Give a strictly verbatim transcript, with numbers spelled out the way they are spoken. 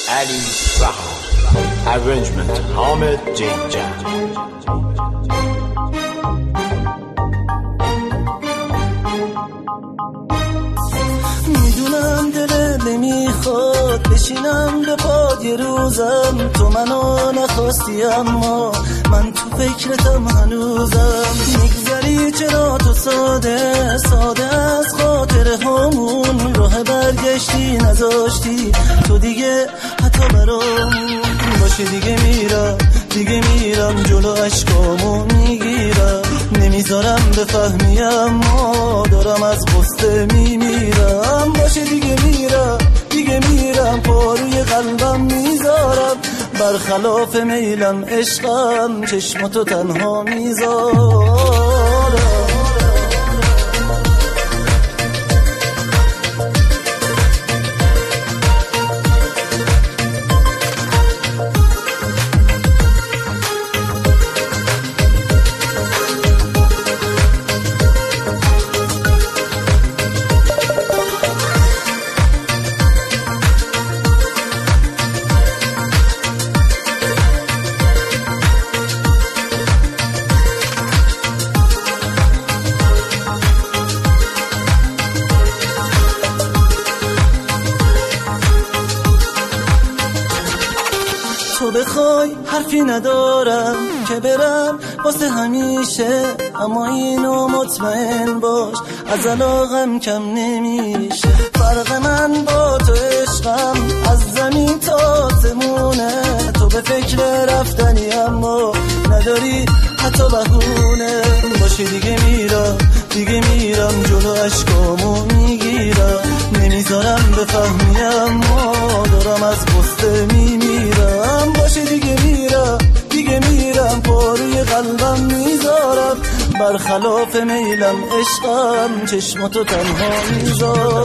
Ali Bahar. Arrangement Hamid Jinjan. میدونم دلت نمیخواد بشینم به پاد یه روزم، تو منو نخواستی اما من تو فکرتم هنوزم. میگذری چرا تو ساده ساده از خاطر همون راه برگشتی نذاشتی تو دیگه حتی برامون باشه. دیگه میرم دیگه میرم جلو عشقامو میگیرم، نمیذارم بفهمی اما دارم از غصه میمیرم. باشه دیگه میرم دیگه میرم پاروی قلبم میذارم، برخلاف میلم عشقم چشماتو تنها میذارم. تو بخوای حرفی ندارم که برم واسه همیشه، اما اینو مطمئن باش از علاقم کم نمیشه. فرق من با تو عشقم از زمین تا آسمونه، تو به فکر رفتنی اما نداری حتی بهونه. باشه دیگه میرم دیگه میرم جلو عشقامو میگیرم، نمیذارم بفهمی اما دارم از غصه میمیرم. باشه دیگه میرم دیگه میرم پاروی قلبم میذارم، برخلاف میلم عشقم چشماتو تنها میذارم.